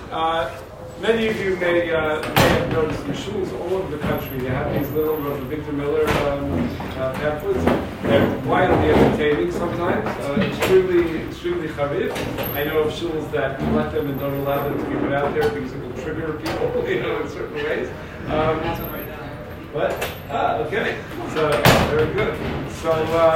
Many of you may have noticed in shuls all over the country they have these little Victor Miller pamphlets. They're wildly entertaining sometimes, extremely chavif. I know of shuls that let them and don't allow them to be put out there because it will trigger people, in certain ways. What? Okay. So very good. So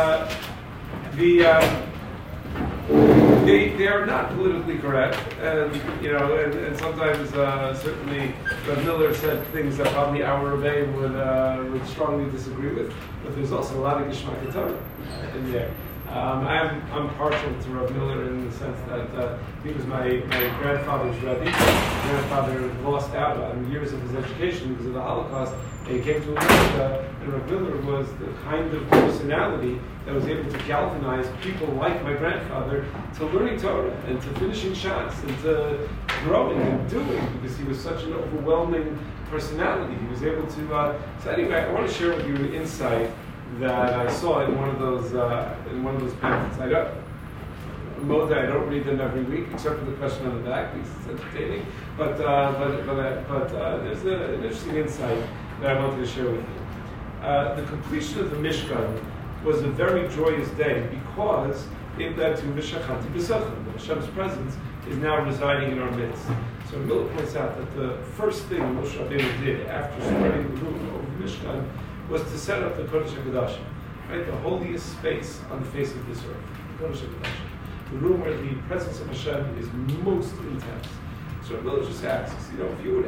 they are not politically correct, and and sometimes certainly Miller said things that probably our Rebbe would strongly disagree with. But there's also a lot of Geshmak Torah in there. I'm partial to Rav Miller in the sense that he was my grandfather's Rebbe. My grandfather lost out on years of his education because of the Holocaust, and he came to America, and Rav Miller was the kind of personality that was able to galvanize people like my grandfather to learning Torah and to finishing shots and to growing and doing, because he was such an overwhelming personality. He was able to. So anyway, I want to share with you an insight that I saw in one of those pamphlets. I don't read them every week, except for the question on the back because it's entertaining. But there's an interesting insight that I wanted to share with you. The completion of the Mishkan was a very joyous day because it led to V'shachanti b'sachem. Hashem's presence is now residing in our midst. So Miller points out that the first thing Moshe Rabbeinu did after spreading the room over the Mishkan was to set up the Kodesh HaKodashim, right? The holiest space on the face of this earth, the Kodesh HaKodashim, the room where the presence of Hashem is most intense. So Miller just asks, if you were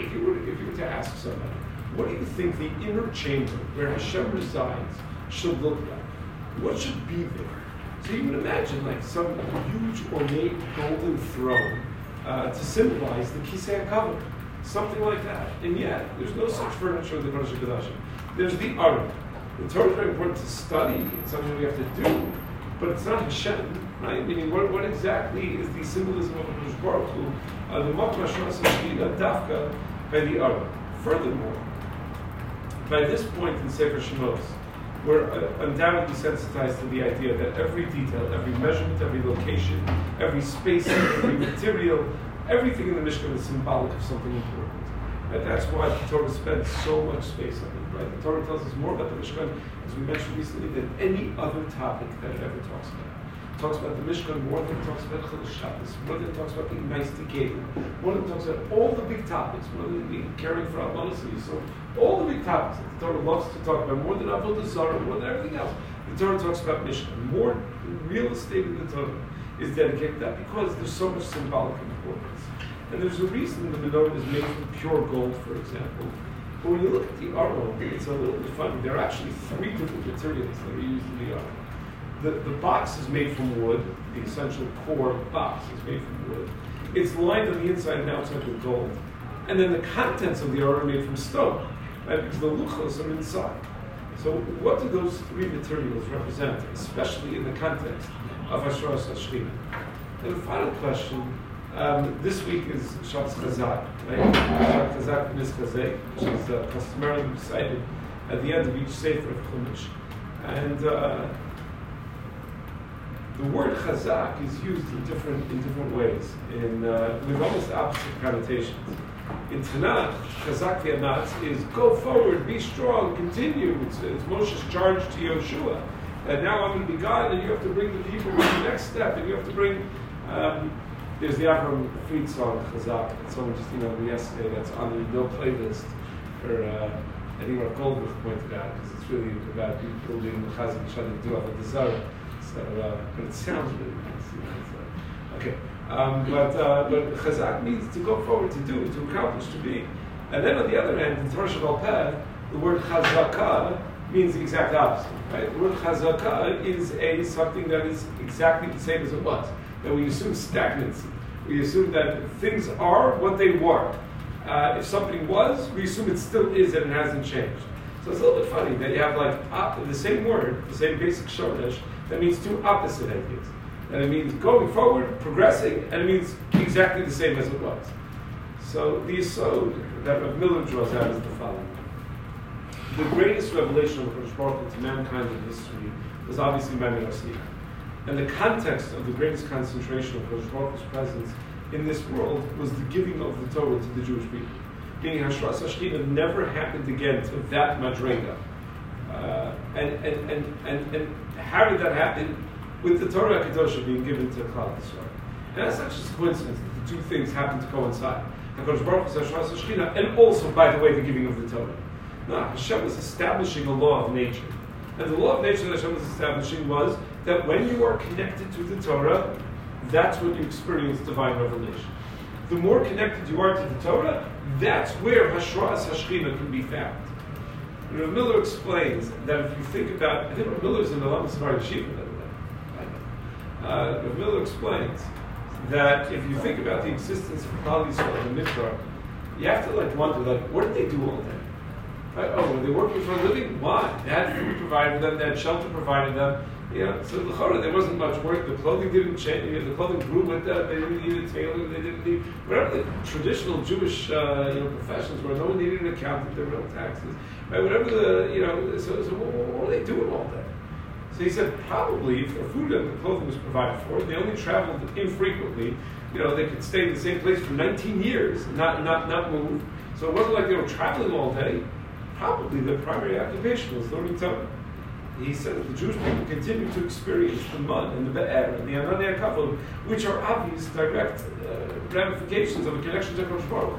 to ask somebody, what do you think the inner chamber where Hashem resides should look like? What should be there? So you would imagine like some huge ornate golden throne to symbolize the Kisei HaKavod, something like that. And yet, there's no such furniture in the Kodesh HaKodashim. There's the Aron. The Torah is very important to study. It's something we have to do, but it's not Hashem, right? Meaning, what exactly is the symbolism of Hakadosh Baruch Hu? The Makom Hashras Hashkina Dafka by the Aron. Furthermore, by this point in Sefer Shemos, we're undoubtedly sensitized to the idea that every detail, every measurement, every location, every space, every material, everything in the Mishkan is symbolic of something important. And that's why the Torah spends so much space on it, right? The Torah tells us more about the Mishkan, as we mentioned recently, than any other topic that it ever talks about. It talks about the Mishkan more than it talks about Chodesh Shabbos, more than it talks about being nice to Galen, more than it talks about all the big topics, more than being caring for Almanos and Yisrael, all the big topics that the Torah loves to talk about, more than Avodah Zarah, more than everything else. The Torah talks about Mishkan. More real estate in the Torah is dedicated to that because there's so much symbolic importance. And there's a reason the menorah is made from pure gold, for example. But when you look at the Aron, it's a little bit funny. There are actually three different materials that are used in the Aron. The box is made from wood. The essential core box is made from wood. It's lined on the inside and outside with gold. And then the contents of the Aron are made from stone, right? Because the luchos are inside. So what do those three materials represent, especially in the context of Hashras Hashkina? And the final question, this week is Shabbos Chazak, right? Shabbos Chazak Mischazek, which is customarily recited at the end of each Sefer of Chumash. And the word Chazak is used in different ways, with almost opposite connotations. In Tanakh, Chazak V'Amatz is go forward, be strong, continue. It's Moshe's charge to Yoshua. And now I'm going to be God, and you have to bring the people to the next step, and you have to bring. There's the Avram Fried song, Chazak, that someone just emailed me yesterday, that's on the no playlist for, I think what Goldberg pointed out, because it's really about people being the Chazak trying to do Avodah Zarah. So, but it sounds really nice. Okay. But Chazak means to go forward, to do, to accomplish, to be. And then on the other hand, in Torah Shabbat Peh, the word Chazakah means the exact opposite. Right? The word Chazakah is something that is exactly the same as it was. That we assume stagnancy. We assume that things are what they were. If something was, we assume it still is and it hasn't changed. So it's a little bit funny that you have the same word, the same basic shoresh, that means two opposite ideas. And it means going forward, progressing, and it means exactly the same as it was. So the yesod that Rav Miller draws out is the following. The greatest revelation of Hakadosh Baruch Hu to mankind in history was obviously Maimon Asiyah. And the context of the greatest concentration of Hakadosh Baruch Hu's presence in this world was the giving of the Torah to the Jewish people. Meaning Hashras HaShechina never happened again to that madrega. And how did that happen? With the Torah HaKadoshah being given to Klal Yisrael. And that's not just a coincidence that the two things happen to coincide. HaKadosh Baruch Hu is Hashras HaShechina, and also, by the way, the giving of the Torah. No, Hashem was establishing a law of nature. And the law of nature that Hashem was establishing was that when you are connected to the Torah, that's when you experience divine revelation. The more connected you are to the Torah, that's where Hashras HaShechina can be found. And Rav Miller explains that if you think about, I think Rav Miller is in the Lama Savar Yeshiva, by the way. Rav Miller explains that if you think about the existence of Klal Yisrael and the Mikdash, you have to wonder, what did they do all day? Right? Oh, were they working for a living? Why? They had food provided them, they had shelter provided them. So the Chorah, there wasn't much work. The clothing didn't change. The clothing grew with them. They didn't need a tailor. They didn't need whatever the traditional Jewish professions were. No one needed an accountant. There were no taxes. Right? Whatever the So what were they doing all day? So he said probably if their food and the clothing was provided for, they only traveled infrequently. They could stay in the same place for 19 years, not move. So it wasn't like they were traveling all day. Probably their primary occupation was learning Torah. He said that the Jewish people continue to experience the mud and the be'er and the ananei hakavod, which are obvious direct ramifications of a connection to Hakadosh Baruch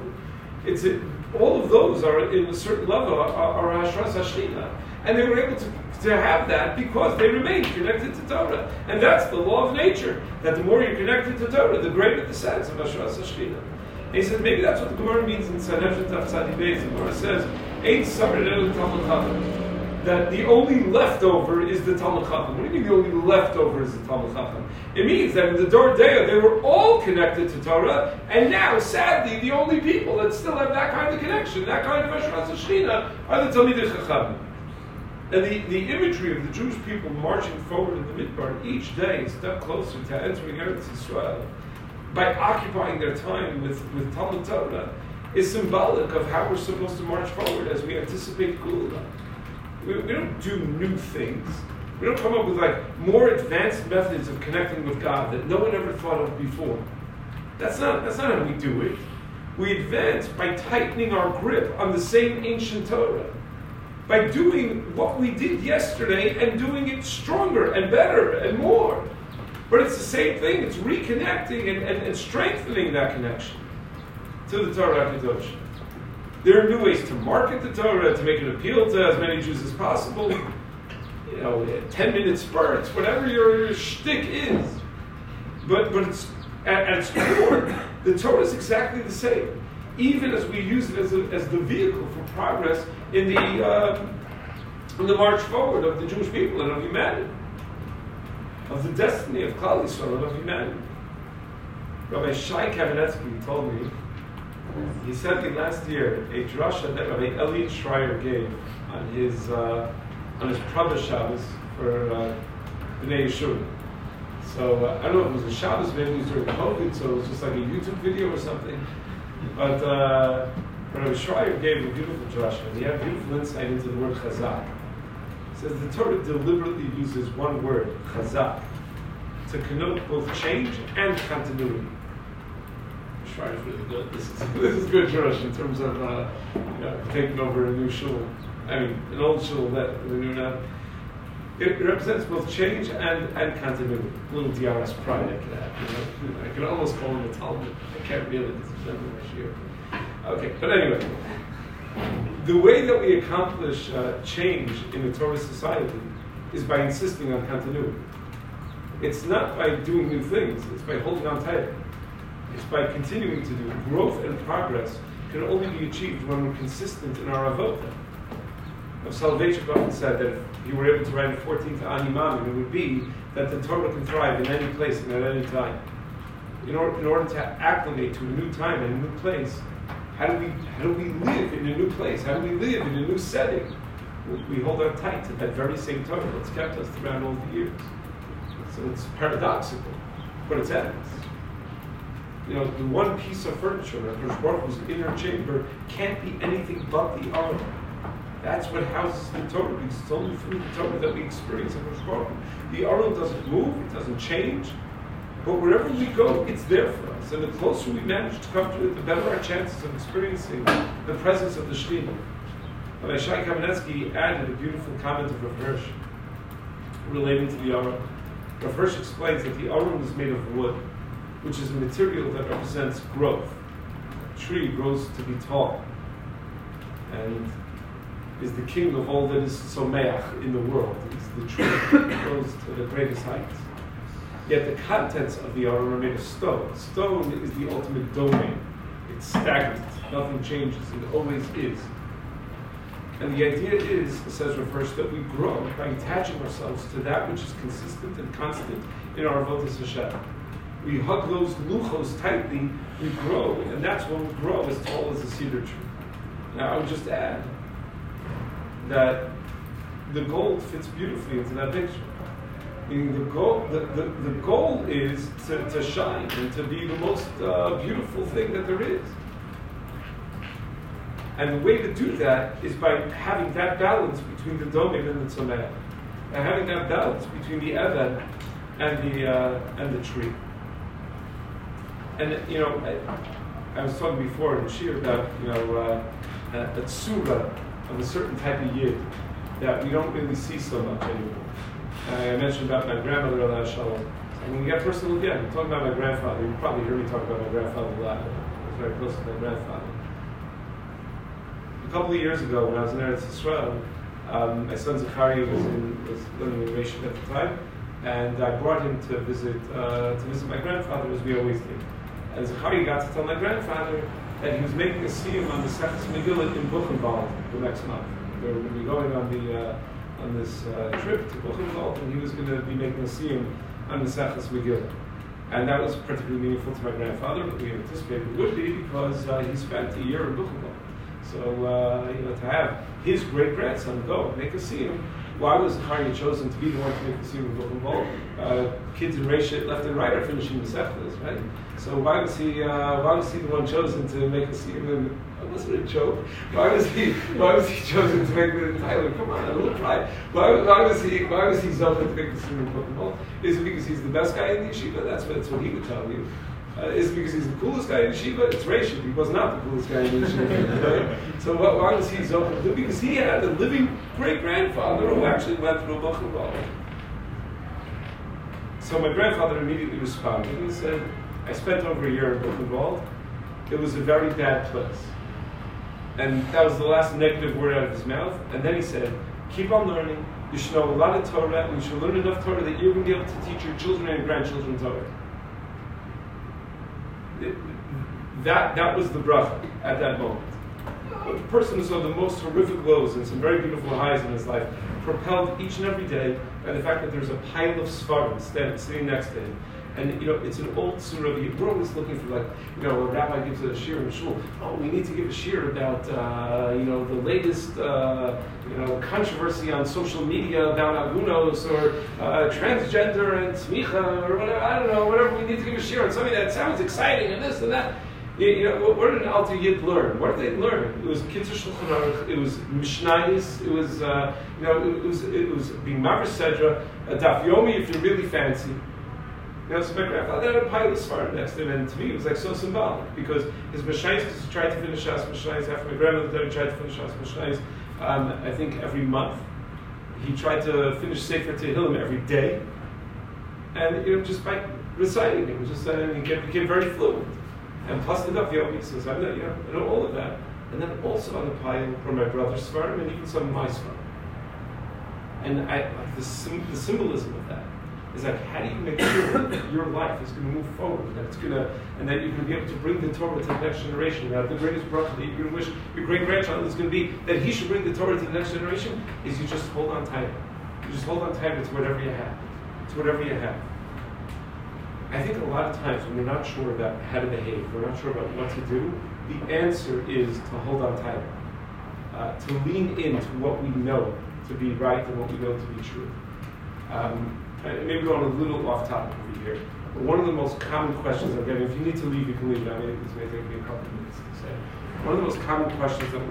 Hu. All of those are, in a certain level, are Hashras HaShechina. And they were able to have that because they remained connected to Torah. And that's the law of nature, that the more you're connected to Torah, the greater the sense of Hashras HaShechina. And he said maybe that's what the Gemara means in Sanhedrin Daf Tzadi Beis. The Gemara says, Ein Samer Elu Talmud Chacham. That the only leftover is the Talmud Chacham. What do you mean the only leftover is the Talmud Chacham? It means that in the Dor Deah they were all connected to Torah, and now, sadly, the only people that still have that kind of connection, that kind of Hashras HaShechina, are the Talmidei Chacham. And the imagery of the Jewish people marching forward in the Midbar each day, a step closer to entering Eretz Yisrael, by occupying their time with Talmud Torah, is symbolic of how we're supposed to march forward as we anticipate Geulah. We don't do new things. We don't come up with more advanced methods of connecting with God that no one ever thought of before. That's not how we do it. We advance by tightening our grip on the same ancient Torah, by doing what we did yesterday and doing it stronger and better and more. But it's the same thing. It's reconnecting and strengthening that connection to the Torah HaKadosh. There are new ways to market the Torah, to make it appeal to as many Jews as possible. 10-minute spurts, whatever your shtick is. But it's, at its core, the Torah is exactly the same. Even as we use it as the vehicle for progress in the march forward of the Jewish people and of humanity, of the destiny of Klal Yisrael and of humanity. Rabbi Shai Kamenetsky told me, he sent me last year a drasha that Rabbi Elliot Schreier gave on his Prabha Shabbos for B'nai Yeshua. So I don't know if it was a Shabbos, maybe it was during COVID, so it was just like a YouTube video or something. But Rabbi Schreier gave a beautiful drasha, and he had beautiful insight into the word chazak. He says the Torah deliberately uses one word, chazak, to connote both change and continuity. Schreier is really good. This is good drush in terms of taking over a new shul. I mean, an old shul that we knew now. It represents both change and continuity. A little DRS pride I could have. I could almost call him a Talmud. I can't really, because it's never my shiur. Okay, but anyway, the way that we accomplish change in the Torah society is by insisting on continuity. It's not by doing new things. It's by holding on tight. It's by continuing to do. Growth and progress can only be achieved when we're consistent in our avota. Soloveitchik often said that if he were able to write a 14th Ani Maamin, it would be that the Torah can thrive in any place and at any time. In order to acclimate to a new time and a new place, how do we live in a new place? How do we live in a new setting? We hold on tight to that very same Torah that's kept us throughout all the years. So it's paradoxical, but it's evidence. The one piece of furniture in Hakadosh Baruch Hu's inner chamber can't be anything but the Aron. That's what houses the Torah, because it's only through the Torah that we experience Hakadosh Baruch Hu. The Aron doesn't move, it doesn't change. But wherever we go, it's there for us. And the closer we manage to come to it, the better our chances of experiencing the presence of the Shekhinah. Rabbi Shai Kamenetsky added a beautiful comment of Rav Hirsch relating to the Aron. Rav Hirsch explains that the Aron is made of wood, which is a material that represents growth. A tree grows to be tall and is the king of all that is someach in the world. It's the tree that grows to the greatest heights. Yet the contents of the Aron are made of stone. Stone is the ultimate domain. It's stagnant. Nothing changes. It always is. And the idea is, says Rav Hirsch, that we grow by attaching ourselves to that which is consistent and constant in our avodas Hashem. We hug those luchos tightly, we grow, and that's when we grow as tall as a cedar tree. Now I would just add that the gold fits beautifully into that picture. Meaning the goal is to shine and to be the most beautiful thing that there is. And the way to do that is by having that balance between the domain and the tzomeh, and having that balance between the even and the tree. And I was talking before in Shir about a tzura of a certain type of yid that we don't really see so much anymore. I mentioned about my grandmother, Allah Shalom. I'm going to get personal again. I'm talking about my grandfather. You probably hear me talk about my grandfather a lot. I was very close to my grandfather. A couple of years ago, when I was in Eretz Yisrael, my son Zachari was learning Yeshiva at the time, and I brought him to visit my grandfather, as we always did. And Zachari got to tell my grandfather that he was making a siyum on the Seches Megillah in Buchenwald the next month. They were going to be going on this trip to Buchenwald, and he was going to be making a siyum on the Seches Megillah. And that was particularly meaningful to my grandfather, but we anticipated it would be because he spent a year in Buchenwald. So, to have his great-grandson go and make a siyum, why was Zachariah chosen to be the one to make the siyum in Buchenwald? Kids in Reisha left and right are finishing the Sechtas, right? So why was he the one chosen to make a siyum? It wasn't a joke. Why was he chosen to make the Tyler? Come on, a little pride. Why was he chosen to make the siyum in Buchenwald? Is it because he's the best guy in the yeshiva? That's what he would tell you. Is it because he's the coolest guy in yeshiva? It's Reisha. He was not the coolest guy in yeshiva. Right? So why was he zocheh? Because he had a living great-grandfather who actually went through Buchenwald. So my grandfather immediately responded and said, I spent over a year in Buchenwald. It was a very bad place. And that was the last negative word out of his mouth. And then he said, keep on learning. You should know a lot of Torah, and you should learn enough Torah that you're going to be able to teach your children and grandchildren Torah. That was the bracha at that moment. A person who saw the most horrific lows and some very beautiful highs in his life, propelled each and every day by the fact that there's a pile of svarim sitting next to him. And it's an old surah. We're always looking for a rabbi gives a shir in the shul. Oh, we need to give a shir about the latest controversy on social media about agunos or transgender and smicha or whatever. I don't know, whatever. We need to give a shir on something that sounds exciting and this and that. What did an Alter Yid learn? What did they learn? It was Kitzur Shulchan Aruch. It was Mishnayos. It was being Maver Sedra, a Daf Yomi if you're really fancy. So my grandfather had a pile of svarim next to him, and to me it was so symbolic because his Mishnayos tried to finish Shas Mishnayos after my grandmother died. He tried to finish Shas Mishnayos. I think every month. He tried to finish Sefer Tehillim every day, and just by reciting it, he became very fluent. And plus the Daf Yomi, so I know all of that. And then also on the pile were my brother's svarim and even some of my svarim. And the symbolism of that is how do you make sure that your life is going to move forward, and that you're going to be able to bring the Torah to the next generation. That the greatest bracha that you're going to wish your great-grandchild is going to be that he should bring the Torah to the next generation is you just hold on tight. You just hold on tight to whatever you have. To whatever you have. I think a lot of times when we're not sure about how to behave, we're not sure about what to do, the answer is to hold on tight. To lean into what we know to be right and what we know to be true. Maybe going a little off topic over here, but one of the most common questions I'm getting, if you need to leave, you can leave. This may take me a couple of minutes to say. One of the most common questions that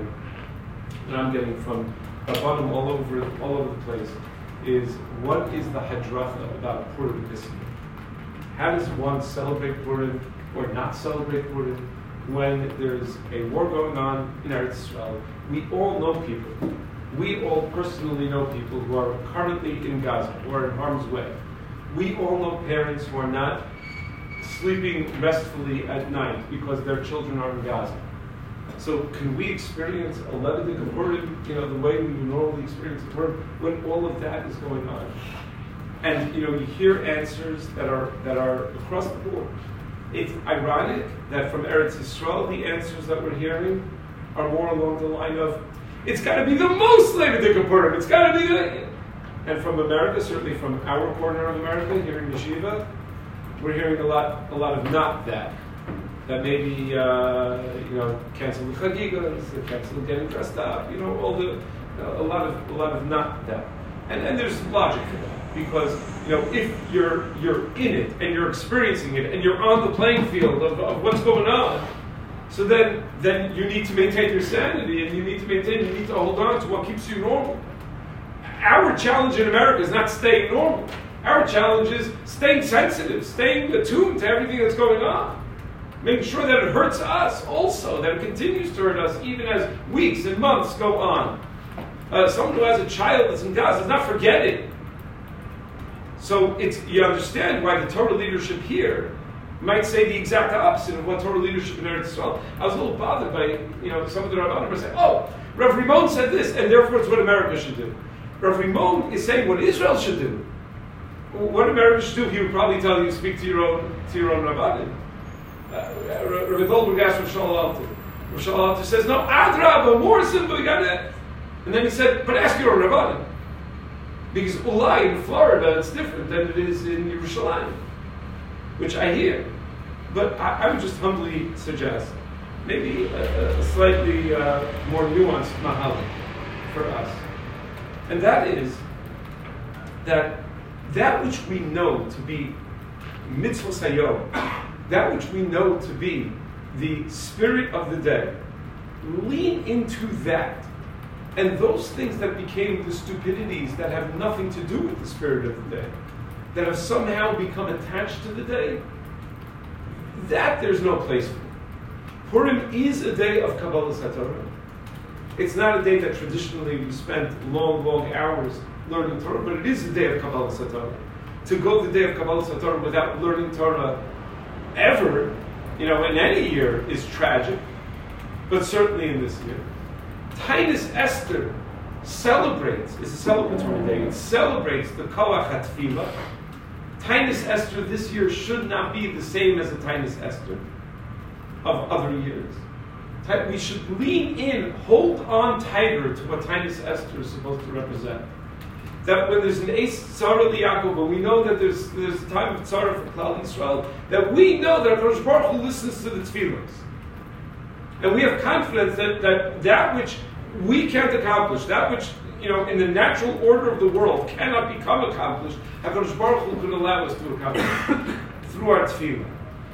I'm getting from Rabbanim all over the place, is what is the hadracha about Purim this year? how does one celebrate Purim or not celebrate Purim when there's a war going on in Eretz Yisrael? We all know people. We all personally know people who are currently in Gaza, who are in harm's way. We all know parents who are not sleeping restfully at night because their children are in Gaza. So can we experience a Levitic of Purim, the way we normally experience Purim, when all of that is going on? And you hear answers that are across the board. It's ironic that from Eretz Yisrael, the answers that we're hearing are more along the line of, it's got to be the most Levitic of Purim. It's got to be the... And from America, certainly from our corner of America, here in Yeshiva, we're hearing a lot of not that. That maybe, cancel the chagigas, cancel getting dressed up, a lot of not that. And there's logic to that. Because, if you're in it, and you're experiencing it, and you're on the playing field of what's going on, so then you need to maintain your sanity, and you need to hold on to what keeps you normal. Our challenge in America is not staying normal. Our challenge is staying sensitive, staying attuned to everything that's going on. Making sure that it hurts us also, that it continues to hurt us even as weeks and months go on. Someone who has a child that's in Gaza is not forgetting. So you understand why the Torah leadership here might say the exact opposite of what Torah leadership in Eretz Yisrael. I was a little bothered by some of the Rabbanim were saying, Rav Rimon said this, and therefore it's what America should do. Rav Rimon is saying what Israel should do. What America should do, he would probably tell you to speak to your own Rabbanim. Rabbi Goldberg asked Rav Shaul Alter. Rav Shaul Alter says, no, Adrabah, more simple, you got it. And then he said, but ask your own Rabbanim. Because Ulai in Florida, it's different than it is in Yerushalayim, which I hear. But I would just humbly suggest maybe a slightly more nuanced mahalik for us. And that is that which we know to be mitzvos hayom, that which we know to be the spirit of the day, lean into that. And those things that became the stupidities that have nothing to do with the spirit of the day, that have somehow become attached to the day, that there's no place for. Purim is a day of Kabbalas HaTorah. It's not a day that traditionally we spend long hours learning Torah, but it is a day of Kabbalas HaTorah. To go the day of Kabbalas HaTorah without learning Torah ever, in any year is tragic, but certainly in this year. Tainus Esther it's a celebratory day. It celebrates the Koach HaTfilah. Tainus Esther this year should not be the same as the Tainus Esther of other years. We should lean in, hold on tighter to what Tainus Esther is supposed to represent. That when there's an Eis Tzara L'Yaakov, when we know that there's a time of Tzara for Klal Yisrael, that we know that HaKadosh Baruch Hu listens to the tefillos. And we have confidence that which we can't accomplish, that which, in the natural order of the world cannot become accomplished, HaKadosh Baruch Hu can allow us to accomplish through our tefillah.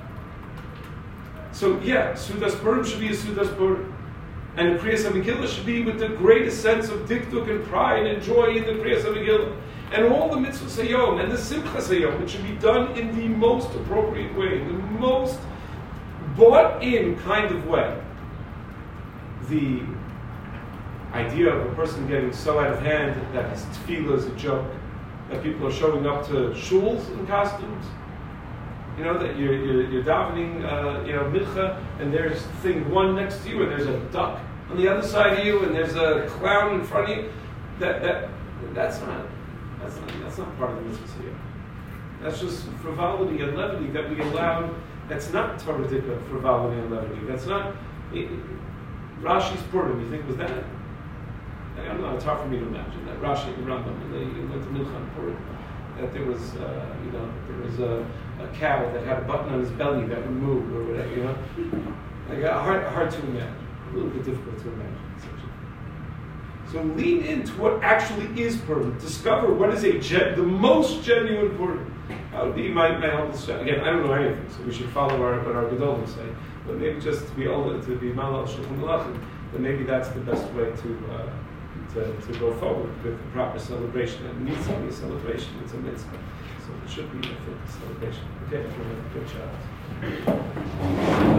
So Sudas Purim should be a Sudas Purim. And the Kriyas HaMegillah should be with the greatest sense of dikduk and pride and joy in the Kriyas HaMegillah. And all the mitzvahs hayom and the simchas hayom, it should be done in the most appropriate way, the most bought-in kind of way. The idea of a person getting so out of hand that his tefillah is a joke, that people are showing up to shuls in costumes, that you're davening, mincha, and there's thing one next to you, and there's a duck on the other side of you, and there's a clown in front of you. That's not part of the mitzvah here. That's just frivolity and levity that we allow. That's not Torah dika, frivolity and levity. That's not Rashi's Purim. You think was that? I don't know. It's hard for me to imagine that Rashi and Rambam, and they went to Mincha and Purim, that there was, there was a cow that had a button on his belly that would move or whatever. Hard to imagine. A little bit difficult to imagine. So lean into what actually is Purim. Discover what is the most genuine Purim. That would be my humble strategy. Again, I don't know anything, so we should follow what our Gedolim say. But maybe just to be Malal Shulchan Aruch, then maybe that's the best way to go forward with the proper celebration. It needs to be a celebration. It's a mitzvah. So should be, I think, a celebration. Okay, everyone, good job.